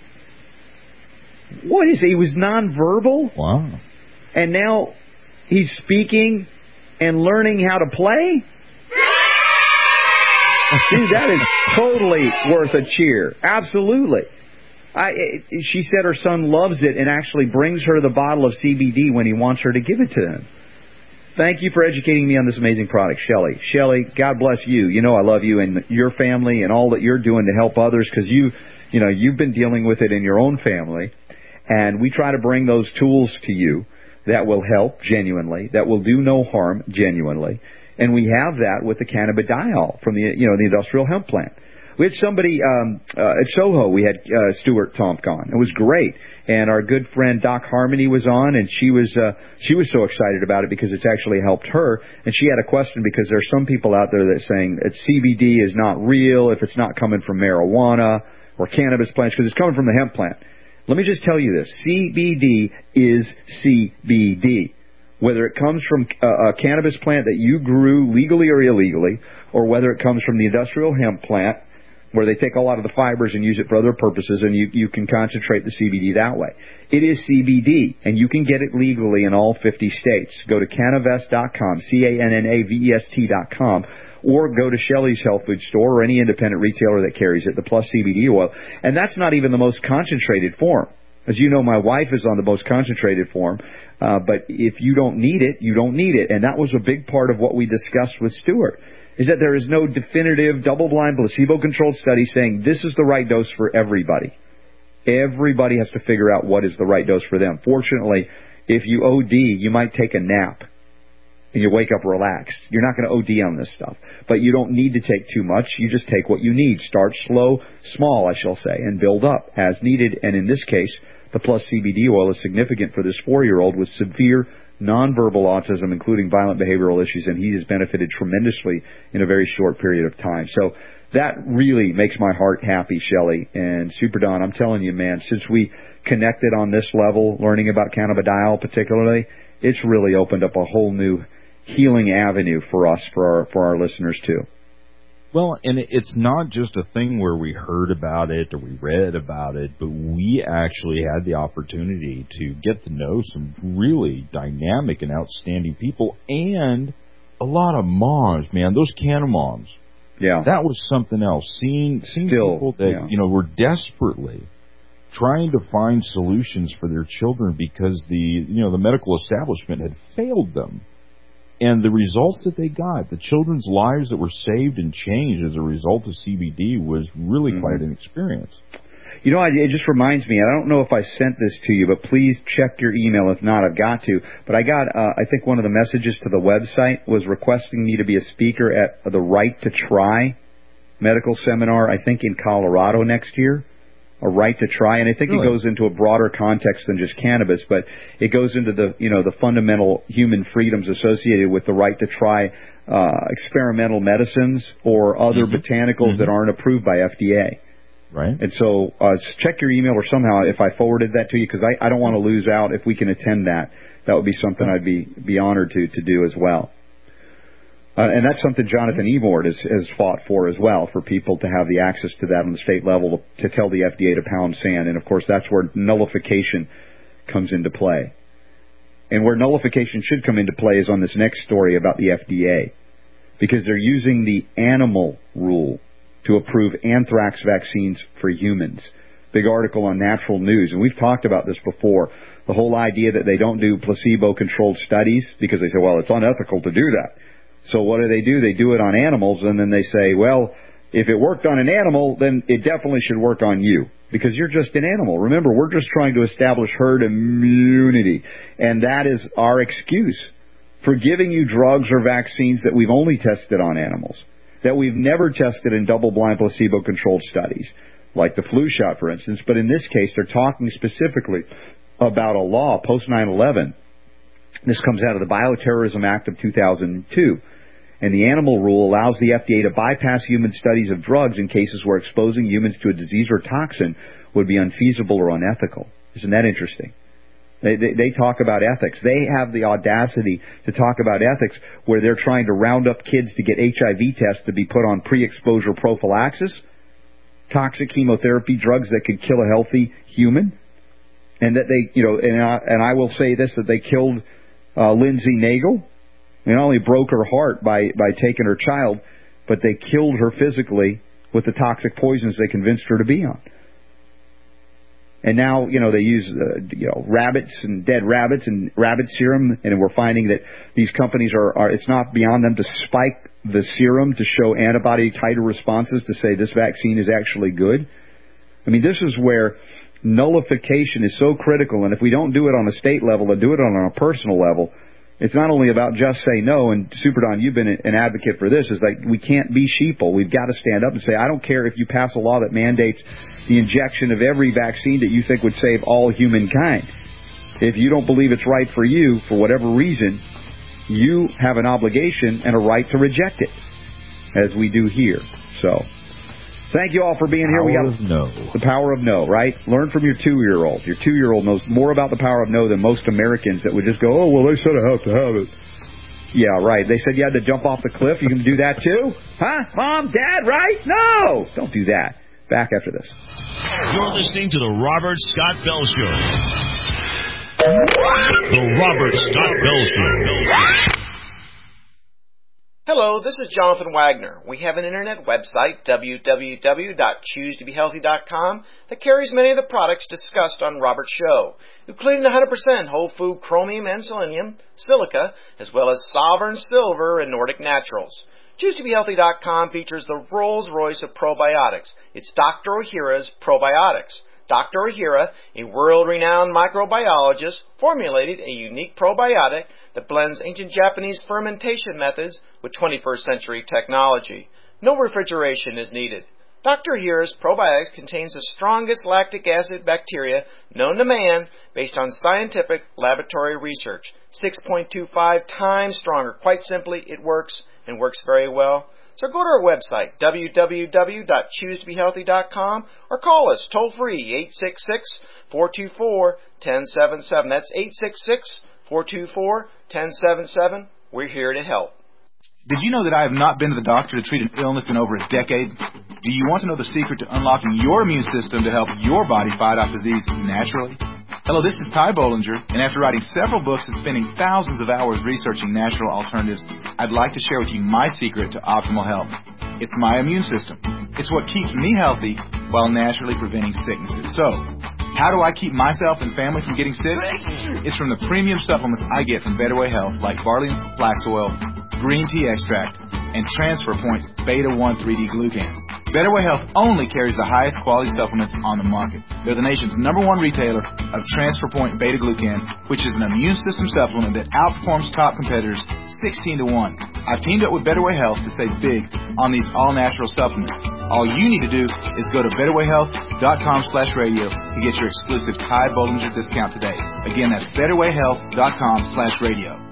What is it? He was nonverbal? Wow. And now he's speaking and learning how to play? Dude, that is totally worth a cheer. Absolutely. She said her son loves it and actually brings her the bottle of CBD when he wants her to give it to him. Thank you for educating me on this amazing product, Shelley. Shelley, God bless you. You know I love you and your family and all that you're doing to help others, because you've been dealing with it in your own family. And we try to bring those tools to you that will help genuinely, that will do no harm genuinely. And we have that with the cannabidiol from the industrial hemp plant. We had somebody at Soho. We had Stuart Tomk on. It was great. And our good friend Doc Harmony was on, and she was so excited about it because it's actually helped her. And she had a question, because there's some people out there that are saying that CBD is not real if it's not coming from marijuana or cannabis plants, because it's coming from the hemp plant. Let me just tell you this. CBD is CBD. Whether it comes from a cannabis plant that you grew legally or illegally, or whether it comes from the industrial hemp plant, where they take a lot of the fibers and use it for other purposes, and you can concentrate the CBD that way. It is CBD, and you can get it legally in all 50 states. Go to Cannavest.com, CANNAVEST.com, or go to Shelley's Health Food Store or any independent retailer that carries it, the Plus CBD oil. And that's not even the most concentrated form. As you know, my wife is on the most concentrated form, but if you don't need it, you don't need it. And that was a big part of what we discussed with Stuart, is that there is no definitive double-blind placebo-controlled study saying this is the right dose for everybody. Everybody has to figure out what is the right dose for them. Fortunately, if you OD, you might take a nap and you wake up relaxed. You're not going to OD on this stuff. But you don't need to take too much. You just take what you need. Start slow, small, I shall say, and build up as needed. And in this case, the Plus CBD oil is significant for this 4-year-old with severe nonverbal autism, including violent behavioral issues, and he has benefited tremendously in a very short period of time. So that really makes my heart happy, Shelley. And Super Don, I'm telling you, man, since we connected on this level, learning about cannabidiol particularly, it's really opened up a whole new healing avenue for us, for our listeners too. Well, and it's not just a thing where we heard about it or we read about it, but we actually had the opportunity to get to know some really dynamic and outstanding people, and a lot of moms, man, those canna moms. Yeah. That was something else. Seeing people that, were desperately trying to find solutions for their children because the medical establishment had failed them. And the results that they got, the children's lives that were saved and changed as a result of CBD, was really quite an experience. You know, it just reminds me, I don't know if I sent this to you, but please check your email. If not, I've got to. But I got, I think one of the messages to the website was requesting me to be a speaker at the Right to Try medical seminar, I think in Colorado next year. A right to try, and I think it goes into a broader context than just cannabis, but it goes into the fundamental human freedoms associated with the right to try experimental medicines or other botanicals that aren't approved by FDA. Right. And so check your email or somehow if I forwarded that to you, because I don't want to lose out. If we can attend that, that would be something I'd be honored to do as well. And that's something Jonathan Evord has fought for as well, for people to have the access to that on the state level, to tell the FDA to pound sand. And, of course, that's where nullification comes into play. And where nullification should come into play is on this next story about the FDA, because they're using the animal rule to approve anthrax vaccines for humans. Big article on Natural News. And we've talked about this before, the whole idea that they don't do placebo-controlled studies because they say, well, it's unethical to do that. So what do? They do it on animals, and then they say, well, if it worked on an animal, then it definitely should work on you, because you're just an animal. Remember, we're just trying to establish herd immunity, and that is our excuse for giving you drugs or vaccines that we've only tested on animals, that we've never tested in double-blind placebo-controlled studies, like the flu shot, for instance. But in this case, they're talking specifically about a law post-9/11. This comes out of the Bioterrorism Act of 2002. And the animal rule allows the FDA to bypass human studies of drugs in cases where exposing humans to a disease or toxin would be unfeasible or unethical. Isn't that interesting? They talk about ethics. They have the audacity to talk about ethics where they're trying to round up kids to get HIV tests to be put on pre-exposure prophylaxis, toxic chemotherapy drugs that could kill a healthy human, and that they, and I will say this, that they killed Lindsay Nagel. They not only broke her heart by taking her child, but they killed her physically with the toxic poisons they convinced her to be on. And now, they use, rabbits and dead rabbits and rabbit serum, and we're finding that these companies are it's not beyond them to spike the serum to show antibody titer responses to say this vaccine is actually good. I mean, this is where nullification is so critical, and if we don't do it on a state level and do it on a personal level, it's not only about just say no, and Super Don, you've been an advocate for this, is like we can't be sheeple. We've got to stand up and say, I don't care if you pass a law that mandates the injection of every vaccine that you think would save all humankind. If you don't believe it's right for you, for whatever reason, you have an obligation and a right to reject it, as we do here. So, thank you all for being here. We got the power of no, right? Learn from your 2-year-old. Your 2-year-old knows more about the power of no than most Americans that would just go, oh, well, they said I have to have it. Yeah, right. They said you had to jump off the cliff. You can do that too? Huh? Mom, Dad, right? No! Don't do that. Back after this. You're listening to the Robert Scott Bell Show. The Robert Scott Bell Show. Hello, this is Jonathan Wagner. We have an internet website, www.choosetobehealthy.com, that carries many of the products discussed on Robert's show, including 100% whole food chromium and selenium, silica, as well as Sovereign Silver and Nordic Naturals. ChooseToBeHealthy.com features the Rolls-Royce of probiotics. It's Dr. Ohhira's Probiotics. Dr. Ohhira, a world-renowned microbiologist, formulated a unique probiotic that blends ancient Japanese fermentation methods with 21st century technology. No refrigeration is needed. Dr. Ohhira's probiotics contains the strongest lactic acid bacteria known to man based on scientific laboratory research. 6.25 times stronger. Quite simply, it works and works very well. So go to our website, www.choosetobehealthy.com, or call us toll-free, 866-424-1077. That's 866-424-1077. We're here to help. Did you know that I have not been to the doctor to treat an illness in over a decade? Do you want to know the secret to unlocking your immune system to help your body fight off disease naturally? Hello, this is Ty Bollinger, and after writing several books and spending thousands of hours researching natural alternatives, I'd like to share with you my secret to optimal health. It's my immune system. It's what keeps me healthy while naturally preventing sicknesses. So, how do I keep myself and family from getting sick? It's from the premium supplements I get from Better Way Health, like barley and flax oil, green tea extract, and Transfer Point's Beta 1 3D Glucan. Better Way Health only carries the highest quality supplements on the market. They're the nation's #1 retailer of Transfer Point Beta Glucan, which is an immune system supplement that outperforms top competitors 16 to 1. I've teamed up with Better Way Health to save big on these all-natural supplements. All you need to do is go to betterwayhealth.com/radio to get your exclusive Ty Bollinger discount today. Again, that's betterwayhealth.com/radio.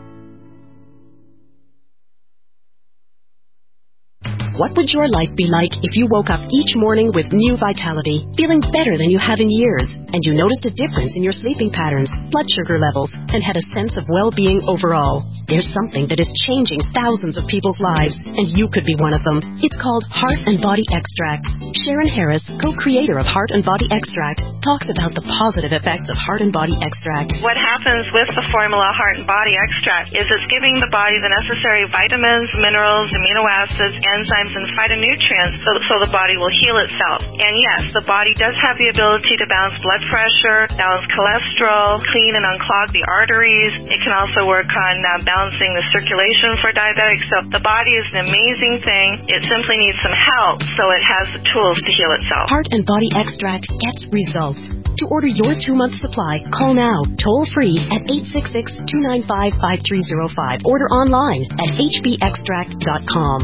What would your life be like if you woke up each morning with new vitality, feeling better than you have in years, and you noticed a difference in your sleeping patterns, blood sugar levels, and had a sense of well-being overall? There's something that is changing thousands of people's lives, and you could be one of them. It's called Heart and Body Extract. Sharon Harris, co-creator of Heart and Body Extract, talks about the positive effects of Heart and Body Extract. What happens with the formula Heart and Body Extract is it's giving the body the necessary vitamins, minerals, amino acids, enzymes, and phytonutrients so the body will heal itself. And yes, the body does have the ability to balance blood pressure, balance cholesterol, clean and unclog the arteries. It can also work on balancing the circulation for diabetics. So the body is an amazing thing. It simply needs some help so it has the tools to heal itself. Heart and Body Extract gets results. To order your 2-month supply, call now, toll-free at 866-295-5305. Order online at hbextract.com.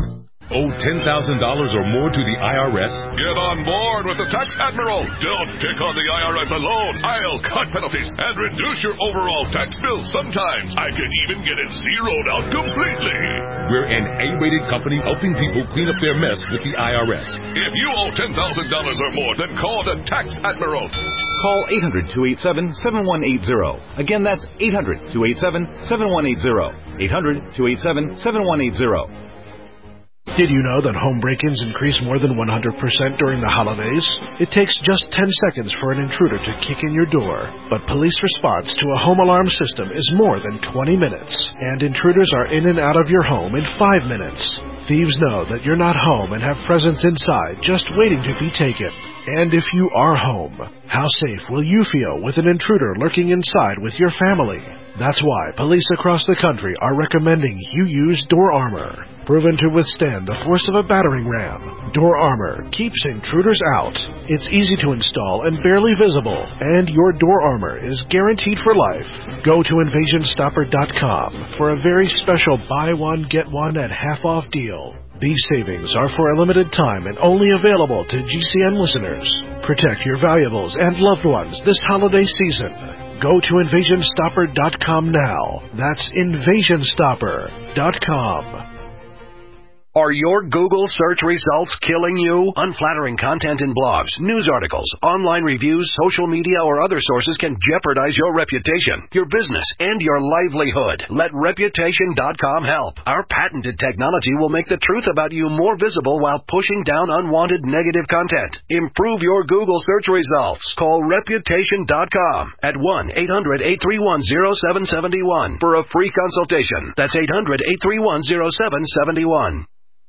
Owe $10,000 or more to the IRS? Get on board with the Tax Admiral. Don't pick on the IRS alone. I'll cut penalties and reduce your overall tax bill. Sometimes I can even get it zeroed out completely. We're an A-rated company helping people clean up their mess with the IRS. If you owe $10,000 or more, then call the Tax Admiral. Call 800-287-7180. Again, that's 800-287-7180. 800-287-7180. Did you know that home break-ins increase more than 100% during the holidays? It takes just 10 seconds for an intruder to kick in your door. But police response to a home alarm system is more than 20 minutes. And intruders are in and out of your home in 5 minutes. Thieves know that you're not home and have presents inside just waiting to be taken. And if you are home, how safe will you feel with an intruder lurking inside with your family? That's why police across the country are recommending you use Door Armor. Proven to withstand the force of a battering ram, Door Armor keeps intruders out. It's easy to install and barely visible, and your Door Armor is guaranteed for life. Go to InvasionStopper.com for a very special buy one, get one at half-off deal. These savings are for a limited time and only available to GCN listeners. Protect your valuables and loved ones this holiday season. Go to InvasionStopper.com now. That's InvasionStopper.com. Are your Google search results killing you? Unflattering content in blogs, news articles, online reviews, social media, or other sources can jeopardize your reputation, your business, and your livelihood. Let Reputation.com help. Our patented technology will make the truth about you more visible while pushing down unwanted negative content. Improve your Google search results. Call Reputation.com at 1-800-831-0771 for a free consultation. That's 800-831-0771.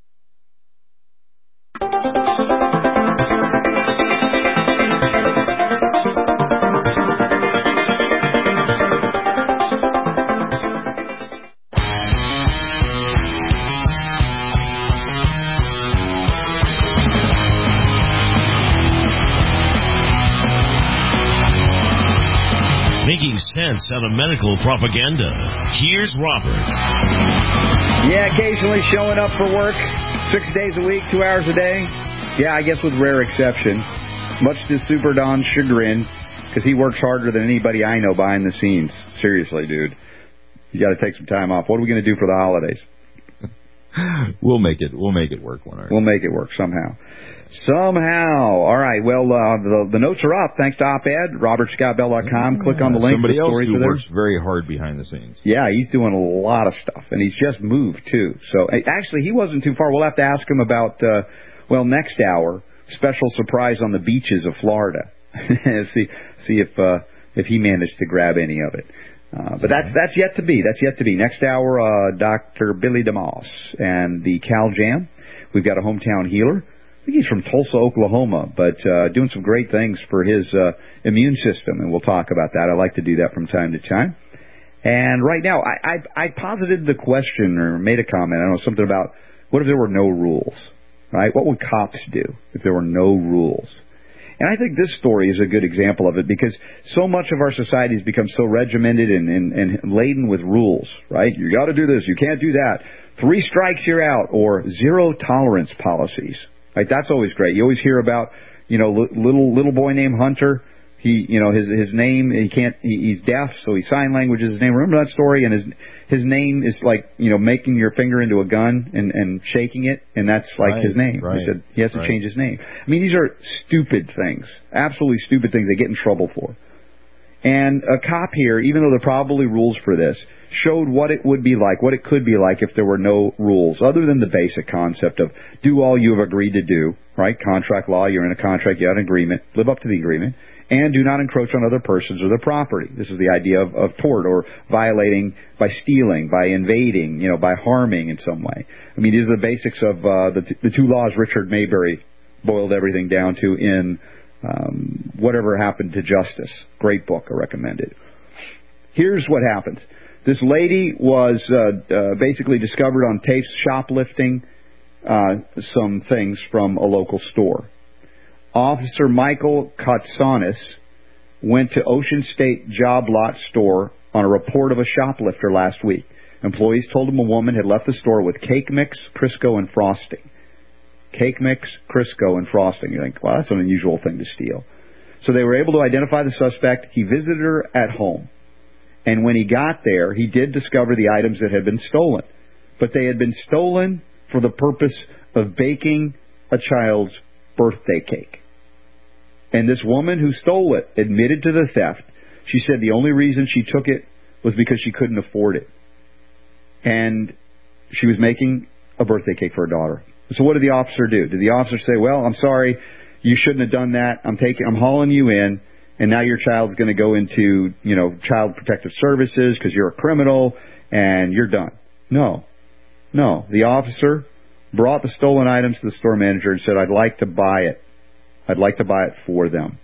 Making sense out of medical propaganda. Here's Robert. Yeah, occasionally showing up for work 6 days a week, 2 hours a day. Yeah, I guess with rare exception. Much to Super Don's chagrin, because he works harder than anybody I know behind the scenes. Seriously, dude. You got to take some time off. What are we going to do for the holidays? We'll make it work one hour. We'll make it work somehow. All right. Well, the notes are up. Thanks to op-ed, RobertScottBell.com. Click on the link. Somebody else who works very hard behind the scenes. Yeah, he's doing a lot of stuff, and he's just moved too. So actually, he wasn't too far. We'll have to ask him about next hour, special surprise on the beaches of Florida. see if he managed to grab any of it. But that's yet to be. That's yet to be. Next hour, Dr. Billy DeMoss and the Cal Jam. We've got a hometown healer. I think he's from Tulsa, Oklahoma, but doing some great things for his immune system, and we'll talk about that. I like to do that from time to time. And right now, I posited the question or made a comment. I don't know, something about what if there were no rules, right? What would cops do if there were no rules? And I think this story is a good example of it, because so much of our society has become so regimented and laden with rules, right? You got to do this, you can't do that. 3 strikes, you're out, or zero tolerance policies. Right, that's always great. You always hear about, little boy named Hunter. He, his name, he's deaf, so he sign languages his name. Remember that story? And his name is like, making your finger into a gun and shaking it, and that's like his name. Right, he said he has to change his name. I mean, these are stupid things, absolutely stupid things they get in trouble for. And a cop here, even though there are probably rules for this, showed what it would be like, what it could be like if there were no rules, other than the basic concept of do all you have agreed to do, right? Contract law, you're in a contract, you have an agreement, live up to the agreement, and do not encroach on other persons or their property. This is the idea of tort, or violating by stealing, by invading, by harming in some way. I mean, these are the basics of the 2 laws Richard Maybury boiled everything down to in Whatever Happened to Justice. Great book, I recommend it. Here's what happens. This lady was basically discovered on tapes shoplifting some things from a local store. Officer Michael Katsanis went to Ocean State Job Lot store on a report of a shoplifter last week. Employees told them a woman had left the store with cake mix, Crisco, and frosting. Cake mix, Crisco, and frosting. You think, well, that's an unusual thing to steal. So they were able to identify the suspect. He visited her at home. And when he got there, he did discover the items that had been stolen. But they had been stolen for the purpose of baking a child's birthday cake. And this woman who stole it admitted to the theft. She said the only reason she took it was because she couldn't afford it. And she was making a birthday cake for her daughter. So what did the officer do? Did the officer say, well, I'm sorry, you shouldn't have done that. I'm hauling you in, and now your child's going to go into, Child Protective Services because you're a criminal, and you're done. No. The officer brought the stolen items to the store manager and said, I'd like to buy it. I'd like to buy it for them.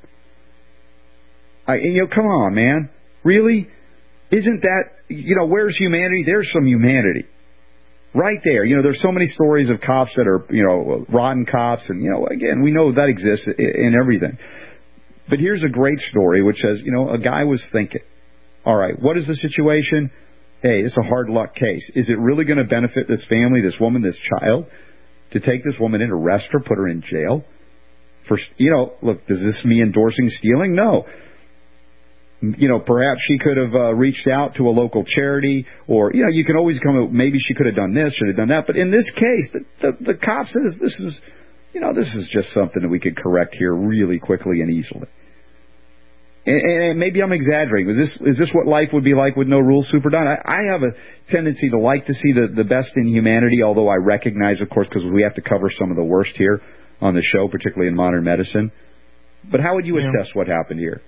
Come on, man. Really? Isn't that, where's humanity? There's some humanity. Right there. There's so many stories of cops that are, rotten cops. And, again, we know that exists in everything. But here's a great story which says, a guy was thinking, all right, what is the situation? Hey, it's a hard luck case. Is it really going to benefit this family, this woman, this child, to take this woman in, arrest her, put her in jail? Look, does this mean endorsing stealing? No. Perhaps she could have reached out to a local charity, or, you can always come up, maybe she could have done this, should have done that. But in this case, the cop says this is just something that we could correct here really quickly and easily. And maybe I'm exaggerating. Is this what life would be like with no rules, Super Don? I have a tendency to like to see the best in humanity, although I recognize, of course, because we have to cover some of the worst here on the show, particularly in modern medicine. But how would you assess what happened here?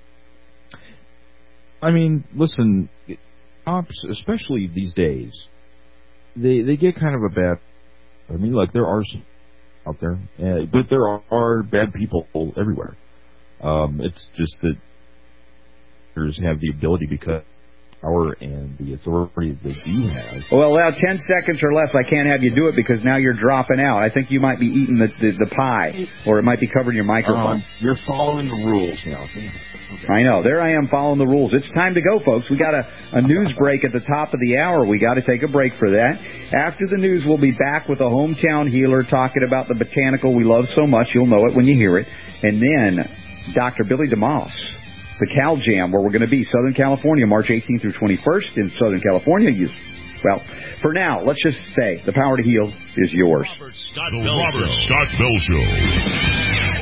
I mean, listen, cops, especially these days, they get kind of a bad... I mean, look, there are some out there, but there are bad people everywhere. It's just that have the ability because power and the authority they do have. Well, 10 seconds or less, I can't have you do it because now you're dropping out. I think you might be eating the pie, or it might be covering your microphone. You're following the rules now. Okay. I know. There I am following the rules. It's time to go, folks. We got a news break at the top of the hour. We got to take a break for that. After the news, we'll be back with a hometown healer talking about the botanical we love so much. You'll know it when you hear it. And then Dr. Billy DeMoss, the Cal Jam, where we're going to be, Southern California, March 18th through 21st in Southern California. Well, for now, let's just say the power to heal is yours. The Robert Scott Bell Show.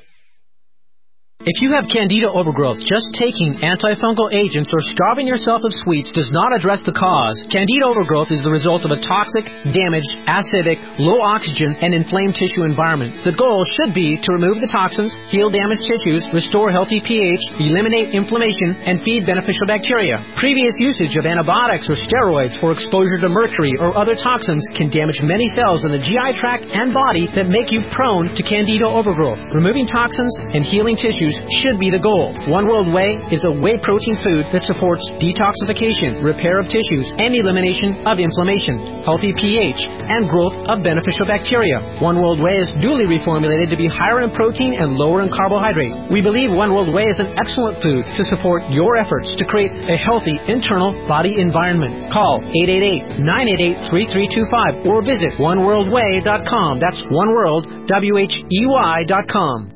If you have candida overgrowth, just taking antifungal agents or starving yourself of sweets does not address the cause. Candida overgrowth is the result of a toxic, damaged, acidic, low oxygen, and inflamed tissue environment. The goal should be to remove the toxins, heal damaged tissues, restore healthy pH, eliminate inflammation, and feed beneficial bacteria. Previous usage of antibiotics or steroids for exposure to mercury or other toxins can damage many cells in the GI tract and body that make you prone to candida overgrowth. Removing toxins and healing tissues should be the goal. One World Whey is a whey protein food that supports detoxification, repair of tissues, and elimination of inflammation, healthy pH, and growth of beneficial bacteria. One World Whey is duly reformulated to be higher in protein and lower in carbohydrate. We believe One World Whey is an excellent food to support your efforts to create a healthy internal body environment. Call 888-988-3325 or visit oneworldwhey.com. That's oneworld, WHEY.com.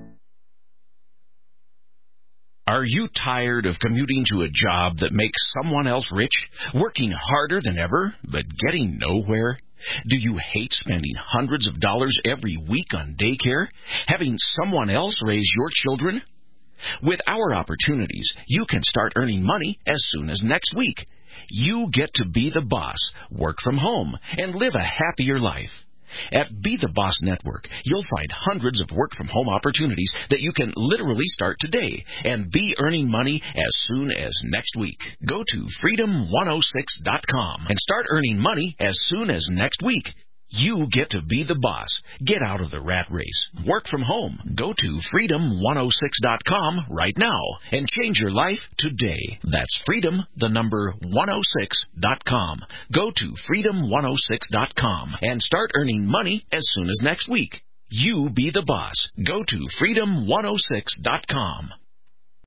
Are you tired of commuting to a job that makes someone else rich, working harder than ever, but getting nowhere? Do you hate spending hundreds of dollars every week on daycare, having someone else raise your children? With our opportunities, you can start earning money as soon as next week. You get to be the boss, work from home, and live a happier life. At Be the Boss Network, you'll find hundreds of work-from-home opportunities that you can literally start today and be earning money as soon as next week. Go to freedom106.com and start earning money as soon as next week. You get to be the boss. Get out of the rat race. Work from home. Go to freedom106.com right now and change your life today. That's freedom106.com. Go to freedom106.com and start earning money as soon as next week. You be the boss. Go to freedom106.com.